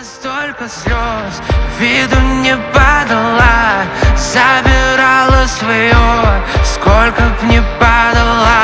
столько слез, виду не подала, забирала свое, сколько б не падала.